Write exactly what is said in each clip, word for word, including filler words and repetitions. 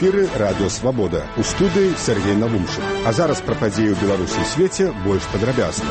эфіры радыё Свабода. У студыі Сергей Навумшык. А зараз пра падзеі ў Беларусі і свеце больш падрабязна.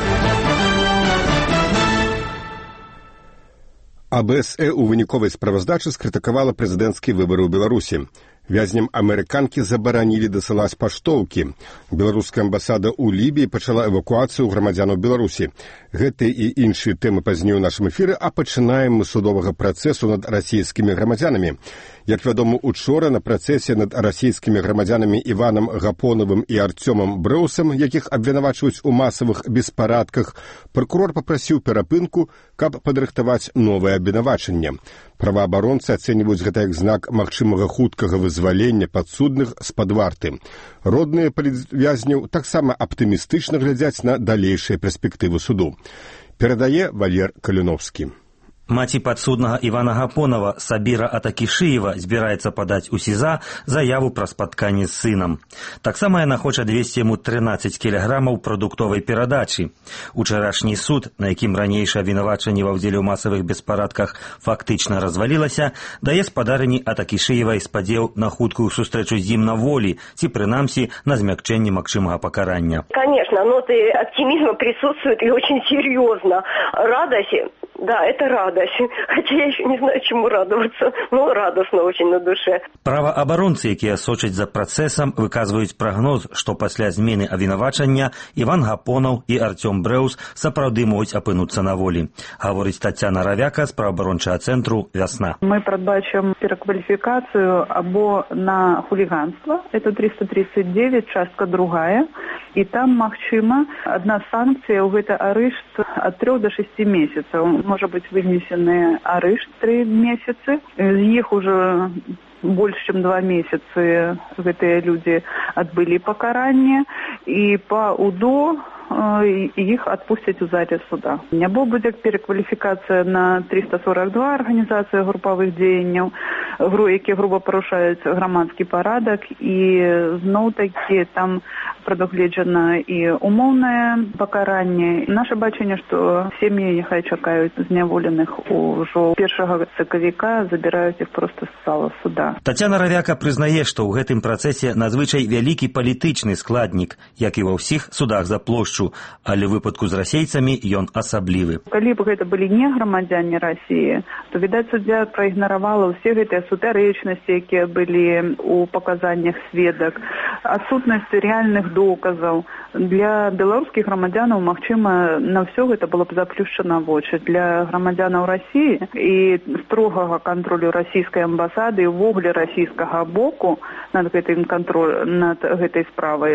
А Б С Э ў выніковай справаздачы скрытыкавала прэзідэнцкія выбары ў Беларусі. Вязням амерыканкі забаранілі дасылаць паштоўкі. Беларуская амбасада ў Лібіі пачала эвакуацыю грамадзянаў Беларусі. Гэты і іншыя тэмы пазней у нашым эфіры, а пачынаем мы судовага працэсу над расійскімі грамадзянамі. Як вядома, учора на працэсе над расійскімі грамадзянамі Іванам Гапонавым і Арцёмам Брэусам, якіх абвінавачваюць у масавых беспарадках, пракурор папрасіў перапынку, каб падрыхтаваць новае абвінавачанне. Праваабаронцы ацэньваюць гэта як знак магчымага хуткага вызвалення падсудных з-пад варты. Родныя палітвязняў таксама аптымістычна глядзяць на далейшыя перспектывы суду. Перадае Валер Каліновскі. Маці падсуднага Івана Гапонава Сабіра Атакішыева збіраецца падаць у СІЗА заяву пра спатканне з сынам. Таксама яна хоча адвесці яму трынаццаць кілаграмаў прадуктовай перадачы. Учарашні суд, на якім ранейшае абвінавачанне ва ўдзеле ў масавых беспарадках фактычна развалілася, дае спадарыні Атакішыевай спадзеў на хуткую сустрэчу з ім на волі, ці прынамсі на змякчэнне магчымага пакарання. Конечно, ноты оптимизма присутствуют и очень серьезно. Радость, да, это радость. Хотя я еще не знаю, чему радоваться, но радостно очень на душе. Праваабаронцы, якія сочаць за працэсам, выказваюць прагноз, што пасля змены абвінавачання Іван Гапонаў і Арцём Брэус сапраўды могуць апынуцца на волі. Гаворыць Тацяна Равяка з праваабарончага цэнтру «Вясна». Мы прадбачым перакваліфікацыю або на хуліганства, это триста тридцать девять, частка другая, і там магчыма адна санкцыя, гэта арышт ад трёх до шести месяцаў. Можа быць вынесены арышт тры месяцы, з іх уже больш чым два месяцы гэтыя людзі адбылі пакаранне, і па УДО іх адпусцяць у зале суда. Або будзе перакваліфікацыя на триста сорок два арганізацыя групавых дзеянняў, які груба парушаюць грамадскі парадак, і зноў-такі там прадугледжана і умоўнае пакаранне. Наша бачанне, што сем'і няхай чакаюць зняволеных ужо першага сакавіка, забіраюць іх проста з зала суда. Тацяна Равяка прызнае, што ў гэтым працэсе надзвычай вялікі палітычны складнік, як і ва ўсіх судах за плошчу, але ў выпадку з расейцамі ён асаблівы. Калі б гэта былі не грамадзяне Расіі, то, відаць, суддзя праігнаравала ўсе гэтыя сутарэчнасці, якія былі ў паказаннях сведак, адсутнасць рэальных доказаў. Для беларускіх грамадзянаў, магчыма, на ўсё гэта было б заплюшчана вочы. Для грамадзянаў Расіі і строгага кантролю расійскай амбасады і ўвогуле расійскага боку над гэтым кантроль, над гэтай справай,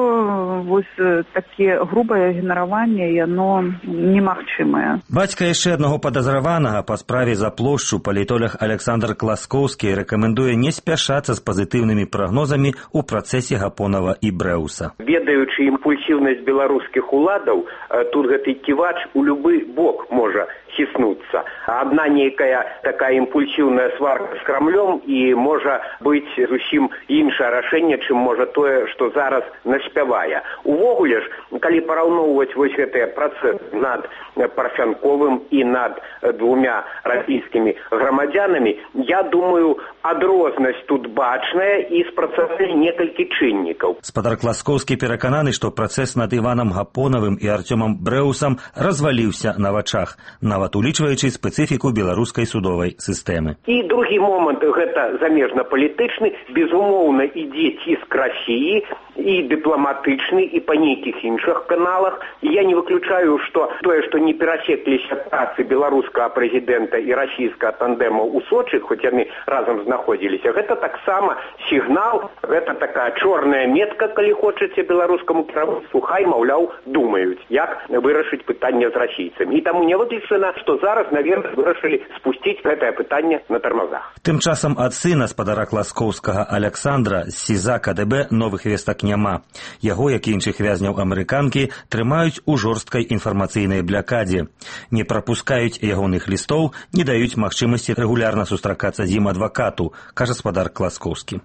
то вось такія грубае ігнараванне, яно немагчымае. Бацька яшчэ аднаго падазраванага па справе за плошчу, палітолог Александр Класкоўскі, рэкамендуе не спяшацца з пазітыўнымі прагнозамі ў працэсе Гапонава і Брэуса. Ведаючы імпульсіўнасць беларускіх уладаў, тут гэты ківач у любы бок можа хіснуцца. Адна нейкая такая імпульсіўная сварка з Крамлём, і можа быць зусім іншае рашэнне, чым можа тое, што зараз наспявае. Увогуле ж, калі параўноўваць вось гэтыя працэсы над Парфянковым і над двумя расійскімі грамадзянамі, я думаю, адрознасць тут бачная і спрацавалі некалькі чыннікаў. Спадар Класкоўскі перакананы, што працэс над Іванам Гапонавым і Арцёмам Брэусам разваліўся на вачах, нават улічваючы спецыфіку беларускай судовай сістэмы. І другі момант, гэта замежна-палітычны, безумоўна ідзе ціск Расіі, і дыпламатычны, і па нейкіх іншых каналах. Я не выключаю, што тое, што не перасекліся працы беларускага прэзідэнта і расійскага тандема ў Сочы, хоць яны разам знаходзіліся, гэта таксама сігнал, гэта такая чорная метка, калі хочаце, беларускаму кіраўніцтву, хай, маўляў, думаюць, як вырашыць пытанне з расійцамі. І таму не выключана, што зараз, наверное, вырашылі спусціць гэтае пытанне на тармазах. Тым часам ад сына спадара Класкоўскага Александра з СІЗА Ка Дэ Бэ новых вестак няма. Яго, як і іншых вязняў амерыканкі, трымаюць у жорсткай інфармацыйнай блякадзе. Не прапускаюць ягоных лістоў, не даюць магчымасці рэгулярна сустракацца з ім адвакату, кажа спадар Класкоўскі.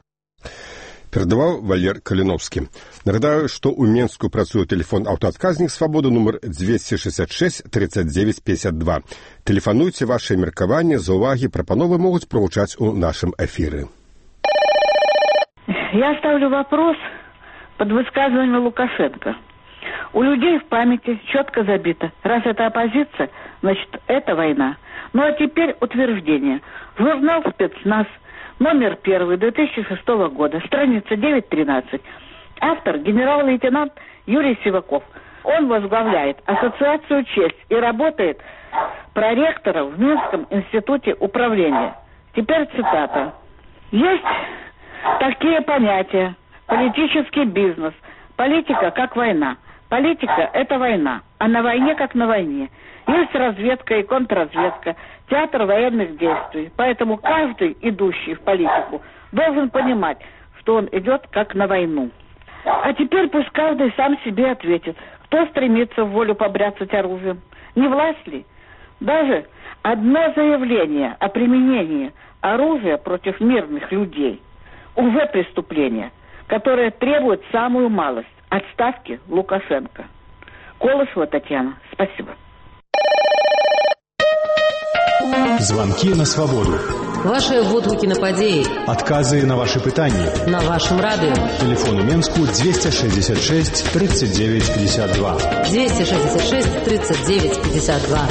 Перадаваў Валер Каліновскі. Нагадаю, што ў Менску працуе тэлефон аўтаадказнік «Свабода» нумар двести шестьдесят шесть тридцать девять пятьдесят два. Тэлефануйце, вашыя меркаванні, заўвагі, прапановы могуць прагучаць у нашым эфіры. Я ставлю вопрос под высказывание Лукашенко. У людей в памяти четко забито. Раз это оппозиция, значит, это война. Ну а теперь утверждение. Журнал «Спецназ», номер первый, две тысячи шестого года, страница девять тринадцать. Автор генерал-лейтенант Юрий Сиваков. Он возглавляет Ассоциацию «Честь» и работает проректором в Минском институте управления. Теперь цитата. Есть такие понятия. Политический бизнес. Политика как война. Политика – это война. А на войне как на войне. Есть разведка и контрразведка. Театр военных действий. Поэтому каждый, идущий в политику, должен понимать, что он идет как на войну. А теперь пусть каждый сам себе ответит. Кто стремится в волю побряцать оружием? Не власть ли? Даже одно заявление о применении оружия против мирных людей уже преступление, которое требует самую малость – отставки Лукашенко. Колышева Татьяна. Спасибо. Звонки на свободу. Ваши водгуки на подеи. Отказы на ваши пытания. На вашем радио. Телефон у Менску двести шестьдесят шесть тридцать девять пятьдесят два. двести шестьдесят шесть тридцать девять пятьдесят два.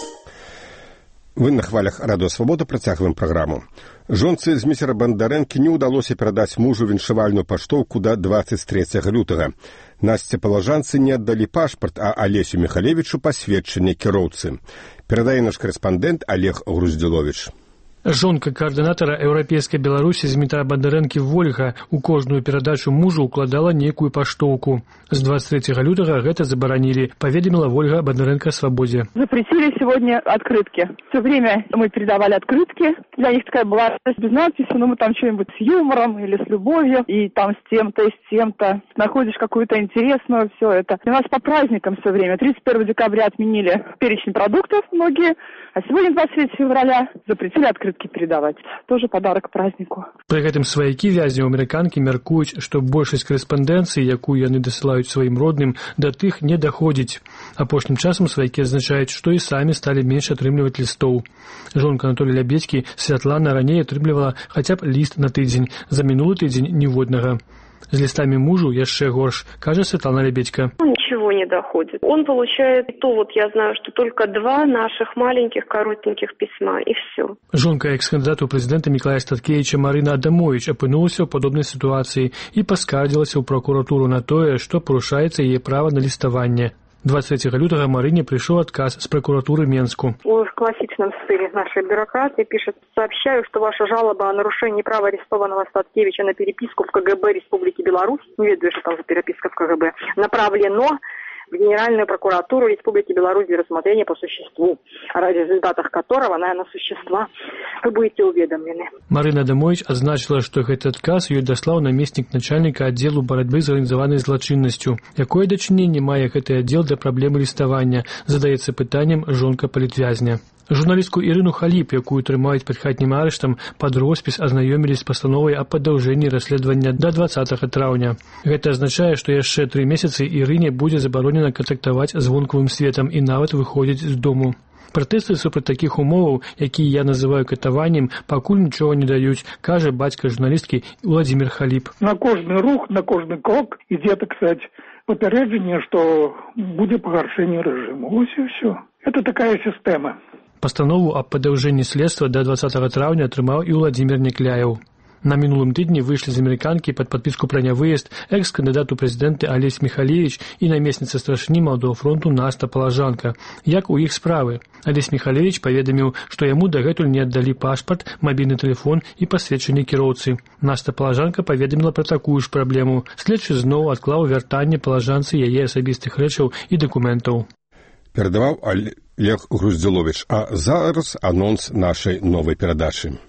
Вы на хвалях Радио Свобода працягваем праграму. Жонцы Зміцера Бандарэнкі не ўдалося перадаць мужу віншавальную паштоўку да двадцать третьего лютага. Насце палажанцы не аддалі пашпарт, а Алесю Михалевічу пасведчанне кіроўцы. Перадае наш корэспандэнт Олег Груздзіловіч. Жонка координатора Европейской Беларуси Змітра Бандарэнкі Вольга у кожную перадачу мужу укладала некую паштоўку. С двадцать третьего лютага гэта забаранили, поведомила Вольга Бандарэнка Свободе. Запретили сегодня открытки. Все время мы передавали открытки. Для них такая была без надписи, но мы там что-нибудь с юмором или с любовью, и там с тем-то, и с тем-то. Находишь какую-то интересную, все это. И у нас по праздникам все время. тридцать первого декабря отменили перечень продуктов многие, а сегодня, двадцать третьего февраля, запретили открытки передавать. Тоже подарок к празднику. Пры гэтым сваякі вязняў амерыканкі мяркуюць, што большасць корэспандэнцыі, якую яны дасылаюць сваім родным, да тых не даходзіць. Апошнім часам сваякі адзначаюць, што і самі сталі менш атрымліваць лістоў. Жонка Анатолія Лябедзькі Святлана раней атрымлівала хаця б ліст на тыдзень, за мінулы тыдзень ніводнага. С листами мужу яшчэ горш, кажа Светлана Лебедько. Ничего не доходит. Он получает то, вот я знаю, что только два наших маленьких коротеньких письма, и все. Жонка экс-кандидата ў прэзідэнта Мікалая Статкевіча Марына Адамович апынулася ў падобнай сітуацыі і паскардзілася ў прокуратуру на тое, што парушаецца яе права на ліставанне. двадцать третьего лютага Марыне пришел отказ с прокуратуры Менску. В классичном стиле нашей бюрократии пишет: сообщаю, что ваша жалоба о нарушении права арестованного Статкевича на переписку в КГБ Республики Беларусь, не ведаю, что там за переписка в КГБ, направлено в Генеральную прокуратуру Республики Беларусь для рассмотрения по существу, о результатах которого, наверное, существа вы будете уведомлены. Марына Адамович адзначила, што гэты адказ ёй даслаў намеснік начальніка аддзелу барацьбы з арганізаванай злачыннасцю. Якое дачыненне мае гэты аддзел да праблемы ліставання, задаецца пытаннем жонка палітвязня. Журналістку Ірыну Халіп, якую трымаюць пад хатнім арыштам, пад роспіс азнаёмілі з пастановай о падаўжэнні расследавання да двадцатага траўня. Гэта азначае, што яшчэ тры месяцы Ірыне будзе забаронена кантактаваць з вонкавым светам і нават выходзіць з дому. Пратэсты супраць такіх умоваў, якія я называю катаваннем, пакуль нічога не даюць, кажа бацька журналісткі Владзімір Халіп. На кожны рух, на кожны крок ідзе, так сказать, папярэджанне, што будзе пагаршэнне рэжыму. Вось і ўсё. Это такая сістэма. Пастанову аб падаўжэнні следства да двадцатага траўня атрымаў і Владзімір Некляеў. На мінулым тыдні выйшлі з амерыканкі пад падпіску пра нявыезд экс-кандыдат у прэзідэнты Алесь Михалевіч і намесніца старшыні Малодога фронту Наста Палажанка. Як у іх справы? Алесь Михалевіч паведаміў, што яму дагэтуль не аддалі пашпарт, мабільны тэлефон і пасведчанне кіроўцы. Наста Палажанка паведаміла пра такую ж праблему. Следчы зноў адклаў вяртанне палажанцы яе асабістых рэчаў і дакументаў. Перадаваў Олег Груздзіловіч, а зараз анонс нашай новай перадачы.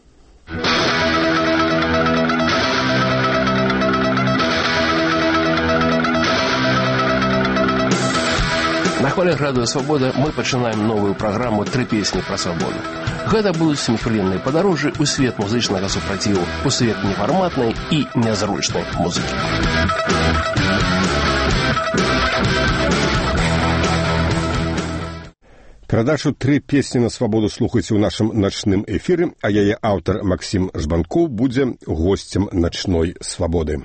На хвалях Радио Свобода мы пачынаем новую праграму «Тры песні пра свабоду». Гэта будуць сімфонійныя падарожжы ў свет музычнага супраціву, у свет нефарматнай і нязручнай музыкі. Перадачу «Тры песні на свабоду» слухайце ў нашым начным эфіры, а яе аўтар Максім Жбанкоў будзе госцем начной свабоды.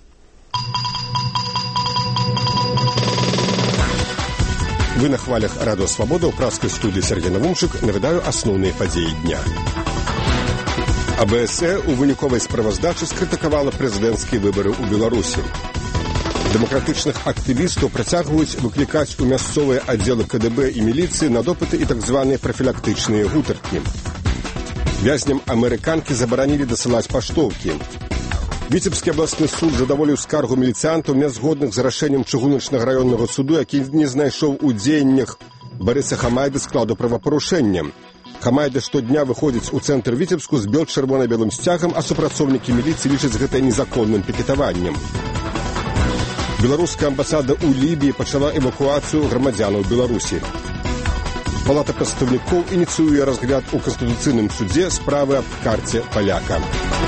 Вы на хвалях радыё «Свабода», ў праскай студыі Сергей Навумчык, навядаю асноўныя падзеі дня. А Бэ Эс Э у выніковай справаздачы скрытыкавала прэзідэнцкія выбары ў Беларусі. Дэмакратычных актывістаў працягваюць выклікаць у мясцовыя аддзелы Ка Дэ Бэ і міліцыі на допыты і так званыя прафілактычныя гутаркі. Вязням амерыканкі забаранілі дасылаць паштоўкі. Віцебскі абласны суд задаволіў скаргу міліцыянтаў нязгодных з рашэннем чыгуначнага раённага суду, які не знайшоў у дзеяннях Барыса Хамайды складу правапарушэння. Хамайда штодня выходзіць у цэнтр Віцебску з бел-чырвона-белым сцягам, а супрацоўнікі міліцыі лічаць гэта незаконным пікетаваннем. Беларуская амбасада ў Лібіі пачала эвакуацыю грамадзянаў Беларусі. Палата прадстаўнікоў ініцыюе разгляд у Канстытуцыйным судзе справы аб карце паляка.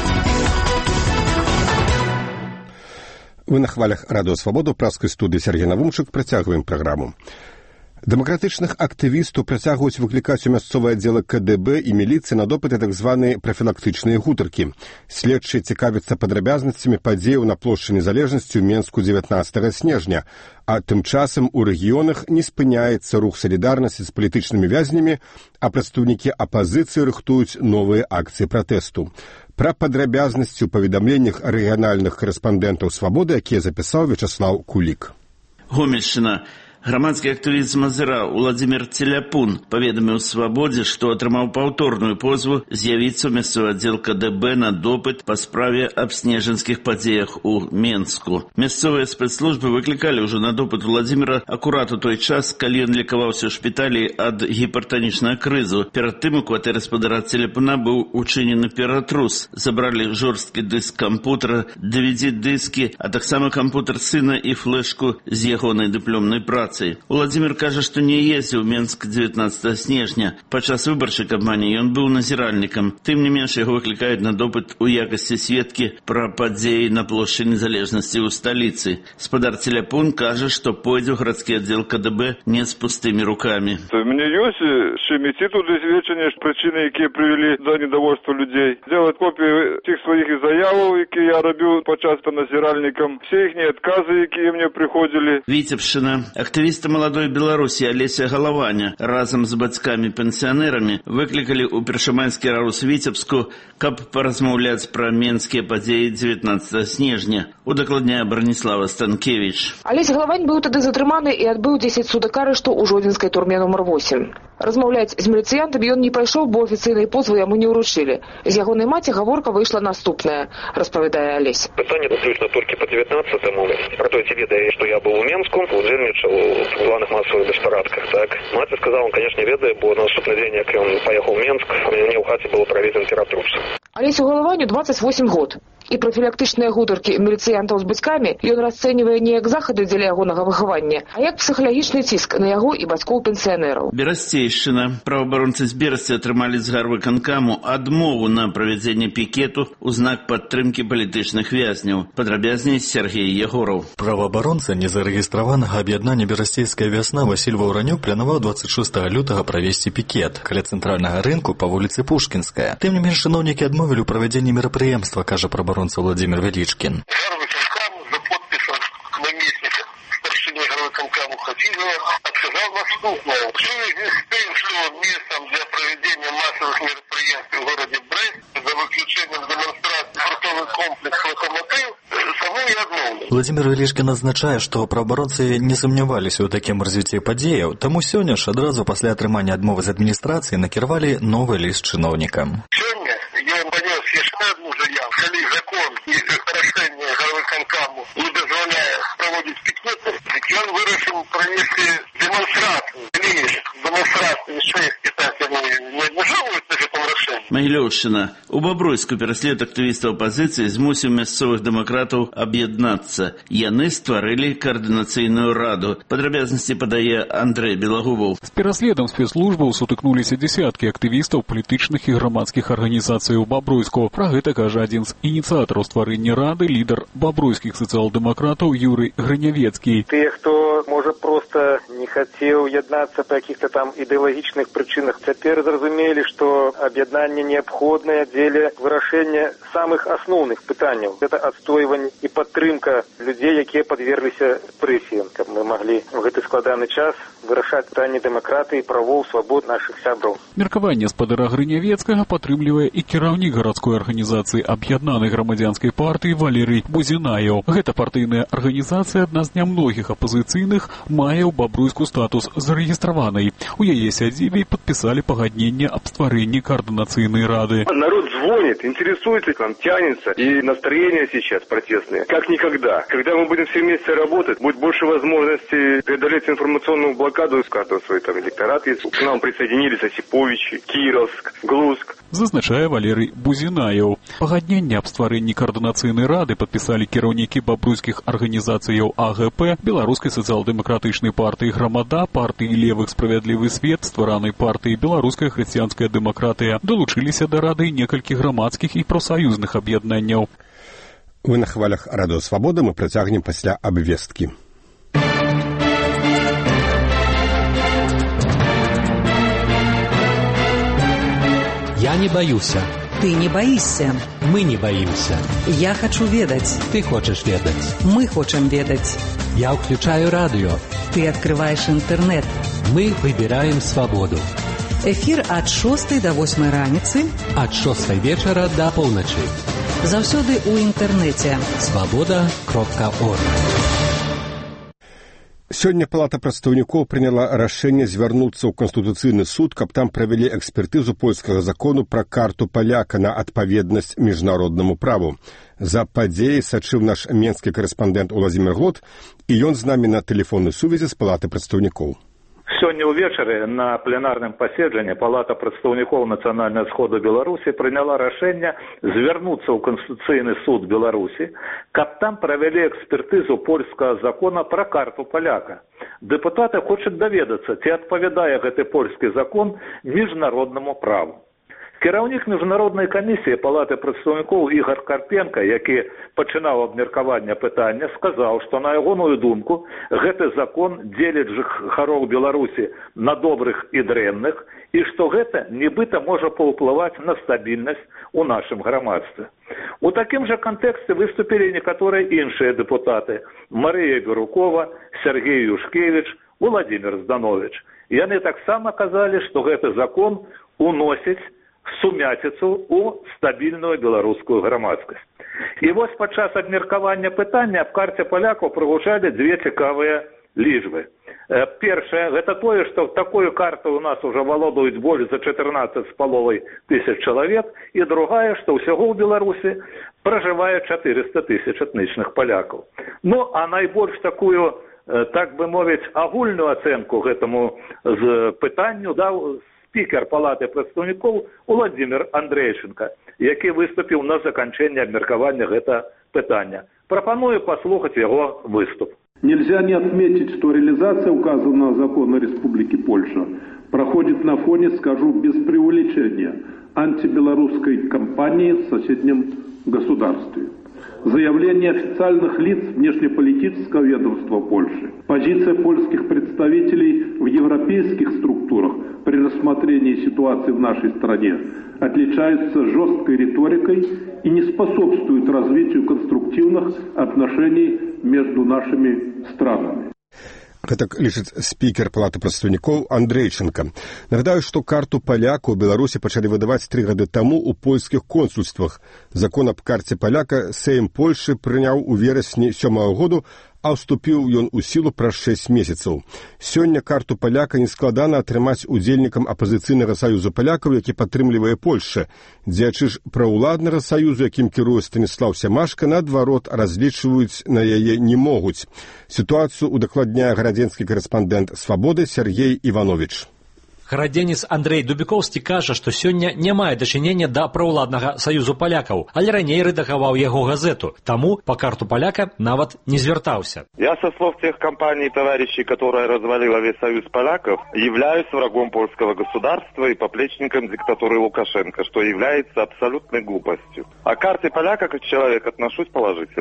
Вы на хвалях радыё «Свабода», праскай студыі Сергей Навумчык, працягваем праграму. Дэмакратычных актывістаў працягваюць выклікаць у мясцовыя аддзелы Ка Дэ Бэ і міліцыі на допыты так званыя прафілактычныя гутаркі. Следчыя цікавяцца падрабязнасцямі падзеяў на плошчы Незалежнасці ў Менску дзевятнаццатага снежня, а тым часам у рэгіёнах не спыняецца рух салідарнасці з палітычнымі вязнямі, а прадстаўнікі апазіцыі рыхтуюць новыя акцыі пратэсту. Пра падрабязнасці ў паведамленнях рэгіянальных карэспандэнтаў «Свабоды», якія запісаў Вячаслаў Кулік. Гомельшчына. Грамадскі актывіст з Мазыра Уладзімір Целяпун паведаміў «Свабодзе», што атрымаў паўторную позву з'явіцца ў мясцовы аддзел Ка Дэ Бэ на допыт па справе аб снежаньскіх падзеях у Менску. Мясцовыя спецслужбы выклікалі ўжо на допыт Уладзіміра акурат у той час, калі ён лікаваўся ў шпіталі ад гіпертанічнага крызу. Перад тым у кватэры спадара Целяпуна быў учынены ператрус. Забралі жорсткі дыск кампутара, ді Ви Ді-дыскі, а таксама кампутар сына і флешку з ягонай дыпломнай працы. Уладзімір кажа, што не ездзіў у Менск дзевятнаццатага снежня. Падчас выбарчай кампаніі ён быў назіральнікам. Тым не менш, яго выклікаюць на допыт у якасці сведкі пра падзеі на плошчы Незалежнасці ў сталіцы. Спадар Целяпун кажа, што пойдзе ў гарадскі аддзел Ка Дэ Бэ не з пустымі рукамі. У мяне ёсць чым ісці туды сведчанне, прычыны, якія прывялі да недовольства людзей. Делаць копіі тых сваіх заяваў, якія я рабіў падчас назіральнікам, все іхнія адказы, якія мне прыходзілі. Віцебшчына. Актывісты маладой Беларусі Алеся Галаваня разам з бацькамі-пенсіянерамі выклікалі ў першамайскі рарус Віцебску, каб паразмаўляць пра менскія падзеі дзевятнаццатага снежня. Удакладняе Браніслава Станкевіч. Алесь Галавань быў тады затрыманы і адбыў дзесяць сутак арышту ў жодзінскай турме нумар восем. Размаўляць з міліцыянтамі ён не пайшоў, бо афіцыйнай позвы яму не ўручылі. З ягонай маці гаворка выйшла наступная, распавядае Алесь. Пытанне выключна толькі па дзевятнаццатаму. Пра той, ці ведае, што я быў у Менску, удзельнічаў у главных массовых беспарадках, так? Маці сказала, он, конечно, ведае, бо на наступны дзень, як ён паехаў у Менск, у мяне ў хаце было праведзен ператрус. Алесю Галаваню двадцать восемь год. І прафілактычныя гутаркі міліцыянтаў з бацькамі ён расцэньвае не як захады дзеля ягонага выхавання, а як псіхалагічны ціск на яго і бацькоў-пенсіянераў. Берасцейшчына. Праваабаронцы з Берасці атрымалі з гарвыканкаму адмову на правядзенне пікету ў знак падтрымкі палітычных вязняў. Падрабязней Сергей Егоров. Праваабаронца незарэгістраванага аб'яднання «Берасцейская вясна» Васіль Ваўранюк планаваў двадцать шостага лютага правесці пікет каля цэнтральнага рынку па вуліцы Пушкінская. Тым не менш, чыноўнікі адмовілі ў правядзенні мерапрыемства, кажа праваабаронца Владимир Величкин. Гарвыканкам за подписом наместника старшины гарвыканкаму Хафизова отказал наступное. В связи с тем, что местом для проведения массовых мероприятий в городе Брест за выключением демонстрации портовый комплекс «Локомотив» саму и адмовлю. Владимир Величкин адзначае, што праваабаронцы не сумняваліся ў такім развіцці падзеяў, таму сёння ж адразу пасля атрымання адмовы з адміністрацыі накіравалі новы ліст чыноўнікам. Сёння я панёс яшчэ адну заяву. Калі закон і рашэнне гарвыканкаму не дазваляе праводзіць пікеты, дык ён вырашыў правесці дэманстрацыю. Калі дэманстрацыі яшчэ іх кітайцы не абмяжоўваюць на гэтым рашэнні. Магілёўшчына. У Бабруйску пераслед актывістаў апазіцыі змусіў мясцовых дэмакратаў аб'яднацца. Яны стварылі каардынацыйную раду. Падрабязнасці падае Андрэй Белагуваў. З пераследам спецслужбаў сутыкнуліся дзесяткі актывістаў палітычных і грамадскіх арганізацый у Бабруйску. Пра гэта кажа адзін з ініцыятараў стварэння рады, лідар бабруйскіх сацыял-дэмакратаў Юрый Грынявецкі. Тыя, хто можа проста не хацеў яднацца па каких-то там ідэалагічных прычынах. Цяпер зразумелі, што аб'яднанне неабходнае дзеля вырашэння самых асноўных пытанняў. Гэта адстойванне і падтрымка людзей, якія падвергліся прэсіям, каб мы маглі ў гэты складаны час вырашаць пытанні дэмакратыі, правоў, свабод нашых сяброў. Меркаванне спадара Грынявецкага падтрымлівае і кіраўнік гарадской арганізацыі аб'яднанай грамадзянскай партыі Валерый Бузінаеў. Гэта партыйная арганізацыя, адна з нямногіх апазіцыйных, мае ў Бабруйску статус зарэгістраванай. У яе сядзібе падпісалі пагадненне аб стварэнні координацыйнай рады. Народ звонит, интересуется, там тянется, и настроение сейчас протестное, как никогда. Когда мы будем все вместе работать, будет больше возможностей преодолеть информационную блокаду и скатывать свой там электорат. К нам присоединились Осиповичи, Кировск, Глузк. Зазначае Валерый Бузінаеў. Пагадненне аб стварэнні координацыйнай рады падпісалі кіраўнікі бабруйскіх арганізацыяў А Г П, Беларускай сацыял-дэмакратычнай партыі Грамада, партыі Левых справядлівы свет, стваранай партыі Беларуская хрысціянская дэмакратыя. Далучыліся да рады некалькі грамадскіх і прафсаюзных аб'яднанняў. Вы на хвалях Радыё Свабода, мы працягнем пасля абвесткі. Я не боюсь. Ты не боишься. Мы не боимся. Я хочу ведать. Ты хочешь ведать. Мы хотим ведать. Я включаю радио. Ты открываешь интернет. Мы выбираем свободу. Эфир от шостой до восьмой раніцы. От шостой вечера до полночи. Заўсёды у интернете. свобода кропка орг. Сёння Палата прадстаўнікоў прыняла рашэнне звярнуцца ў Канстытуцыйны суд, каб там правялі экспертызу польскага закону пра карту паляка на адпаведнасць міжнароднаму праву. За падзеяй сачыў наш менскі карэспандэнт Уладзімір Глот, і ён з намі на тэлефоннай сувязі з Палаты прадстаўнікоў. Сёння ўвечары на пленарным паседжанні Палата прадстаўнікоў Нацыянальнага сходу Беларусі прыняла рашэнне звярнуцца ў Канстытуцыйны суд Беларусі, каб там правялі экспертызу польскага закона пра карту паляка. Дэпутаты хочуць даведацца, ці адпавядае гэты польскі закон міжнароднаму праву. Кіраўнік міжнароднай камісіі Палаты прадстаўнікоў Ігор Карпенка, які пачынаў абмеркаванне пытання, сказаў, што на ягоную думку гэты закон дзеліць жыхароў Беларусі на добрых і дрэнных, і што гэта нібыта можа паўплываць на стабільнасць у нашым грамадстве. У такім жа кантэксце выступілі некаторыя іншыя дэпутаты: Марыя Бирюкова, Сергей Юшкевич, Владимир Зданович. Яны таксама казалі, што гэты закон уносіць сумяціцу ў стабільную беларускую грамадскасць. І вось падчас абмеркавання пытання аб карце палякаў прагучалі дзве цікавыя лічбы. Першае, гэта тое, што такую карту у нас уже валодаюць больш за чатырнаццаць з паловай тысяч чалавек, і другая, што ўсяго ў Беларусі пражывае чатырыста тысяч этнічных палякаў. Ну, а найбольш такую, так бы мовіць, агульную ацэнку гэтаму з пытанню даў спікер Палаты прадстаўнікоў Владимир Андрейченко, які выступіў на заканчэнне абмеркавання гэта пытання. Прапаную паслухаць яго выступ. Нельзя не отметить, что реализация указанного закона Республики Польша проходит на фоне, скажу без преувеличения, антибелорусской кампании в соседнем государстве. Заявление официальных лиц внешнеполитического ведомства Польши, позиция польских представителей в европейских структурах при рассмотрении ситуации в нашей стране отличаются жесткой риторикой и не способствуют развитию конструктивных отношений между нашими странами. Гэтак лічыць спікер Палаты прадстаўнікоў Андрейченко. Нагадаю, што карту паляка ў Беларусі пачалі выдаваць тры гады таму ў польскіх консульствах. Закон аб карце паляка Сейм Польшы прыняў у верасні сёмага году, а ўступіў ён у сілу праз шэсць месяцаў. Сёння карту паляка нескладана атрымаць удзельнікам апазіцыйнага саюзу палякаў, які падтрымлівае Польша. Дзеячы ж праўладнага саюзу, якім кіруе Станіслаў Сямашка, наадварот разлічваюць на яе не могуць. Сітуацыю удакладняе гарадзенскі карэспандэнт «Свабоды» Сергей Іванович. Гарадзенец Андрей Дубіковскі кажа, што сёння не мае дачынення да праўладнага саюзу палякаў, але раней рэдагаваў яго газету, таму па карту паляка нават не звяртаўся. Я со слов тех компаний и товарищей, которая развалила весь союз поляков, являюсь врагом польского государства и поплечником диктатуры Лукашенко, что является абсолютной глупостью. А к карте поляка как человек отношусь положительно.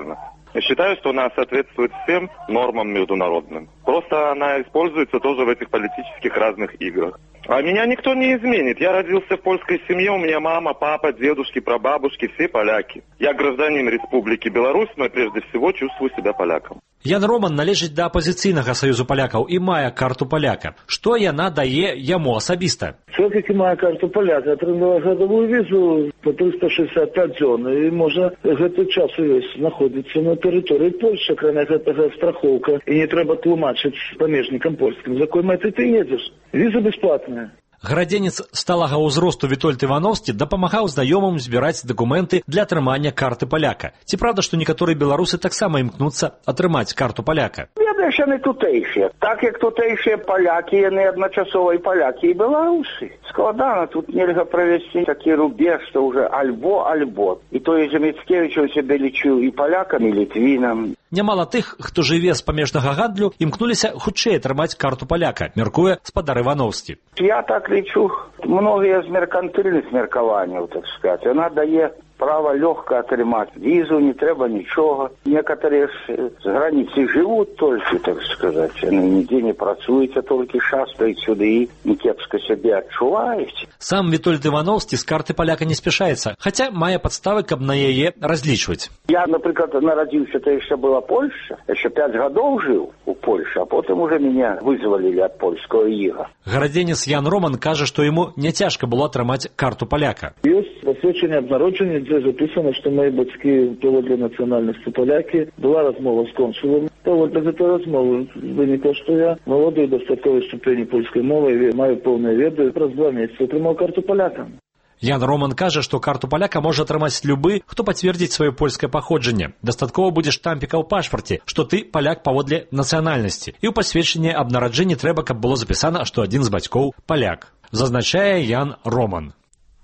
Считаю, что она соответствует всем нормам международным. Просто она используется тоже в этих политических разных играх. А меня никто не изменит. Я родился в польской семье, у меня мама, папа, дедушки, прабабушки, все поляки. Я гражданин Республики Беларусь, но прежде всего чувствую себя поляком. Ян Роман належыць да апазіцыйнага саюзу палякаў і мае карту паляка. Што яна дае яму асабіста? Чоловік, який має карту поляка, отримав годову візу по триста шістдесят п'ять дзён і може гэты час увесь знаходиться на території Польщі, крім гэтага страховка, і не треба тлумачыць памежнікам польскім, з якой мэтай ты едзеш. Віза бесплатная. Гарадзенец сталага ўзросту Вітольд Івановскі дапамагаў знаёмым збіраць дакументы для атрымання карты паляка. Ці правда, што некаторыя беларусы таксама імкнуцца атрымаць карту паляка? Ведаеш, яны тутэйшыя. Так як тутэйшыя палякі, яны адначасова і палякі, і беларусы. Складана, тут нельга правесці такі рубеж, што ўжо альбо-альбо. І той же Міцкевіч у сябе лічыў і палякам, і літвінам. Нямала тых, хто жыве з памежнага гандлю, імкнуліся хутчэй атрымаць карту паляка, мяркуе спадар Івановскі. Я так лічу, многія з меркантыльных меркаванняў, так сказать. Яна дае право легко атрымаць візу, не трэба нічога. Некоторые з границы живут только, так сказать. Яны нідзе не працуюць, а толькі шастаюць сюды і некепска сябе адчуваюць. Сам Вітольд Івановскі з карты паляка не спяшаецца, хаця мае падставы, каб на яе разлічваць. Я, напрыклад, нарадзіўся, то яшчэ была Польша, яшчэ пять гадоў жыў у Польше, а потым уже меня вызвалілі ад польского іга. Гарадзенец Ян Роман кажа, што яму не цяжка было атрымаць карту паляка. Ёсць пасведчанне аб народжанні, дзе записано, што мои бацькі паводле нацыянальнасці палякі. Была размова з консулам. Паводле гэтай размовы вынікла, што я малодую дастатковай ступені польскай мовы, маю поўныя веды, праз два месяцы атрымаў карту паляка. Ян Роман кажа, што карту паляка можа атрымаць любы, хто пацвердзіць сваё польскае паходжанне. Дастаткова будзе штампіка ў пашпарце, што ты паляк паводле нацыянальнасці. І ў пасведчанні аб нараджэнні трэба, каб было запісана, што адзін з бацькоў паляк. Зазначае Ян Роман.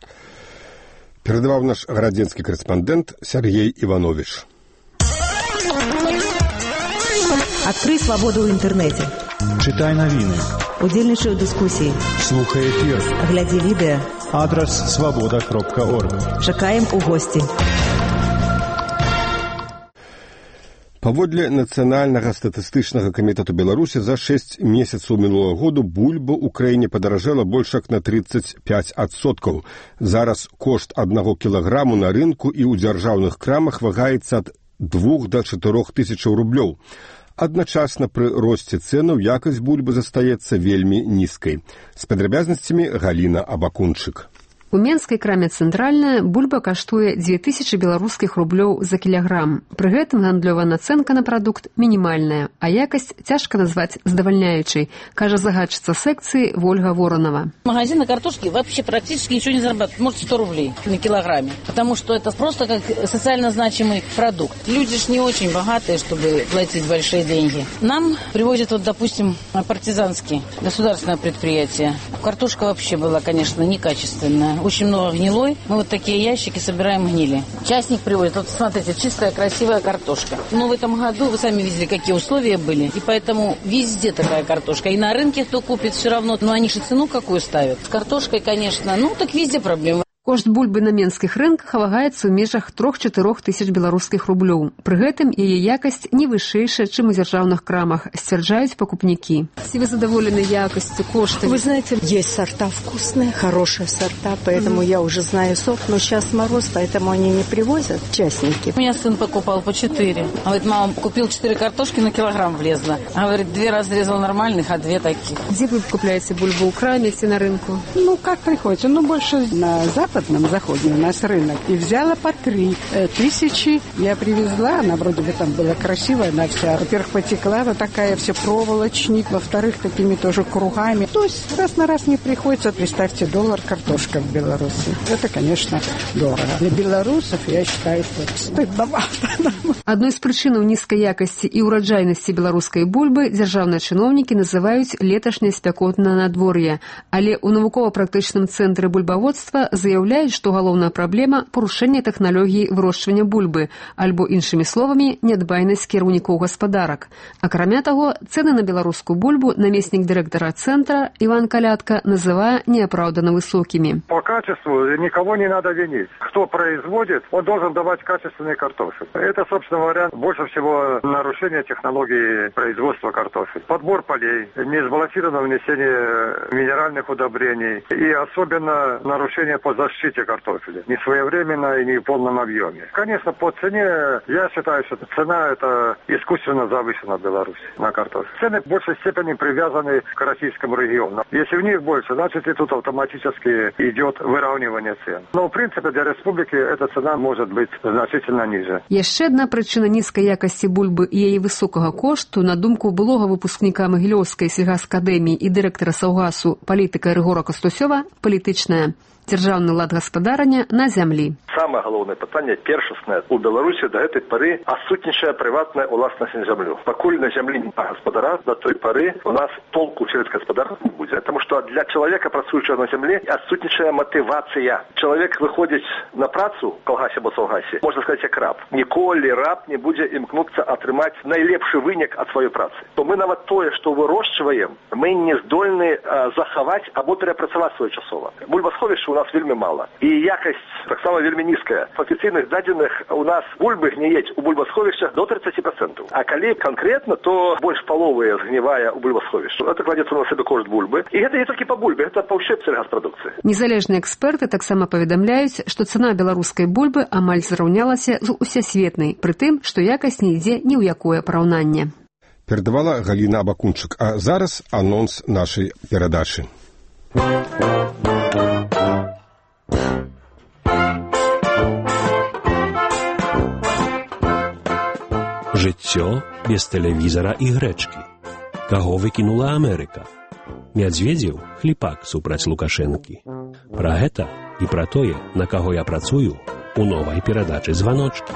Перадаваў наш гарадзенскі корэспандэнт Сергей Иванович. Адкрый свабоду ў інтэрнэце. Чытай навіны. Удзельнічай у дыскусіі. Слухай эфір. Глядзі відэа. Адрас свабода кропка орг. Чакаем у госці. Паводле Нацыянальнага статыстычнага камітэту Беларусі за шэсць месяцаў мінулага году бульба ў краіне падаражэла больш як на тридцать пять адсоткаў. Зараз кошт аднаго кілаграму на рынку і ў дзяржаўных крамах вагаецца ад двух да чатырох тысячаў рублёў. Адначасна пры росце цэнаў якасць бульбы застаецца вельмі нізкай. З падрабязнасцямі Галіна Абакунчык. У менскай краме «Цэнтральная» бульба каштуе дзве тысячы беларускіх рублёў за кілаграм. Пры гэтым гандлёвая нацэнка на прадукт мінімальная, а якасць цяжка назваць задавальняючай, кажа загадчыца секцыі Вольга Воронова. Магазины картошки вообще практически ничего не зарабатывают, может сто рублей на килограмме, потому что это просто как социально значимый продукт. Люди ж не очень богатые, чтобы платить большие деньги. Нам привозят, вот, допустим, партизанские государственное предприятие. Картошка вообще была, конечно, некачественная. Очень много гнилой. Мы вот такие ящики собираем гнили. Частник приводит. Вот смотрите, чистая, красивая картошка. Но в этом году вы сами видели, какие условия были. И поэтому везде такая картошка. И на рынке кто купит, все равно. Но они же цену какую ставят. С картошкой, конечно, ну так везде проблемы. Кошт бульбы на менскіх рынках вагаецца ў межах трох-чатырох тысяч беларускіх рублёў. Пры гэтым яе якасць не вышэйшая, чым у дзяржаўных крамах, сцвярджаюць пакупнікі. Ці вы задаволены якасцю, коштамі? Вы знаете, есть сорта вкусные, хорошие сорта, поэтому mm-hmm. я уже знаю сорт, но сейчас мороз, поэтому они не привозят, частники. У меня сын покупал по четыре. Говорит, мама, купил четыре картошки, на килограмм влезла. Говорит, две разрезал нормальных, а две таких. Где вы купляете бульбу, у краме, си на рынку? Ну, как приходится, ну, больше на запад. Западном, заходе у нас рынок. И взяла по три э, тысячи. Я привезла, она вроде бы там была красивая, она вся, во-первых, потекла, вот такая все проволочник, во-вторых, такими тоже кругами. То есть раз на раз не приходится. Представьте, доллар картошка в Беларуси. Это, конечно, дорого. Для белорусов, я считаю, что стыдновато. Адной з прычынаў нізкай якасці і ўраджайнасці беларускай бульбы дзяржаўныя чыноўнікі называюць леташняе спякотнае надвор'е. Але ў навукова-практычным цэнтры бульбаводства заяўляюць, заяўляюць, што галоўная праблема – парушэнне тэхналогіі вырошчвання бульбы, альбо, іншымі словамі, нядбайнасць кіраўнікоў гаспадарак. Акрамя таго, цэны на беларускую бульбу намеснік дырэктара цэнтра Іван Калятка называе неапраўдана высокімі. По качеству никого не надо винить. Кто производит, он должен давать качественный картофель. Это, собственно говоря, больше всего нарушение технологии производства картофеля. Подбор полей, несбалансированное внесение минеральных удобрений и особенно нарушение по защите картофеля. Не своевременно и не в полном объеме. Конечно, по цене, я считаю, что цена это искусственно завышена в Беларуси на картофель. Цены в большей степени привязаны к российскому региону. Если в них больше, значит и тут автоматически идет выравнивание цен. Но в принципе для республики эта цена может быть значительно ниже. Яшчэ адна прычына нізкай якасці бульбы і яе высокага кошту, на думку былога выпускніка Магілёўскай сельгаскадэміі і дырэктара Саўгасу палітыка Рыгора Кастусёва, палітычная. Дзяржаўны лад гаспадарання на зямлі. Самае галоўнае пытанне першаснае. У Беларусі да гэтай пары адсутнічае прыватная ўласнасць на зямлю. Пакуль на зямлі не гаспадара, до той пары у нас толку сельскай гаспадаркі не будзе. Потому что для чалавека, працуючага на зямлі, адсутнічае матывацыя. Чалавек выходзіць на працу, калгасе або саўгасе, можна сказаць, як раб. Ніколі раб не будзе імкнуцца атрымаць найлепшы вынік ад сваёй працы. То мы нават тое, што вырошчваем, мы не здольны а, захаваць або перапрацаваць своечасова. Бульбасховішча у нас вельмі мала. І якасць таксама вельмі нізкая. В афіцыйных дадзеных у нас бульбы гніюць у бульбасховішчах до тридцати процентов. А калі канкрэтна, то больш паловы згнівае у бульбасховішчах. Это кладецца на сабе кошт бульбы. І гэта не толькі па бульбе, гэта па ўсёй сельгаспрадукцыі. Незалежныя эксперты таксама паведамляюць, што цана беларускай бульбы амаль зраўнялася з усесветнай, пры тым, што якасць не ідзе ні ў якое параўнанне. Перадавала Галіна Абакунчык. А зараз анонс нашай перадачы. Жыццё без тэлевізара і грэчкі. Каго выкінула Амерыка? Мядзведзеў хліпак супраць Лукашэнкі. Пра гэта і пра тое, на каго я працую, у новай перадачы «Званочкі».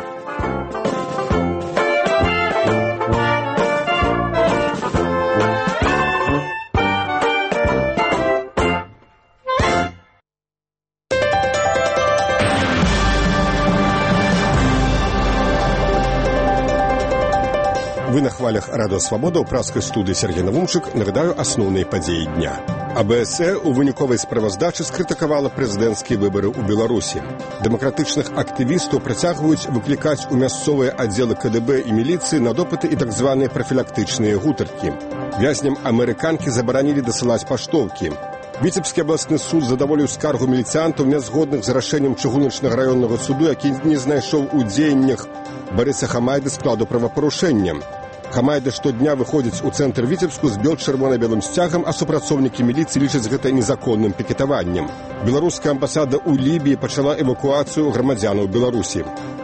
Вы на хвалях Радио Свобода ў праскай студыі Сергей Навумчык нагадаю асноўныя падзеі дня. АБСЭ у выніковай справаздачы скрытыкавала прэзідэнцкія выбары ў Беларусі. Дэмакратычных актывістаў працягваюць выклікаць у мясцовыя аддзелы КДБ і міліцыі на допыты і так званыя прафілактычныя гутаркі. Вязням амерыканкі забаранілі дасылаць паштоўкі. Віцебскі абласны суд задаволіў скаргу міліцыянтаў нязгодных з рашэннем чыгуначнага раённага суду, які не знайшоў у дзеяннях Барыса Хамайды складу правапарушэння. Хамайда штодня выходзіць у цэнтр Віцебску з бел-чырвона-белым сцягам, а супрацоўнікі міліцыі лічаць гэта незаконным пікетаваннем. Беларуская амбасада ў Лібіі пачала эвакуацыю грамадзянаў Беларусі.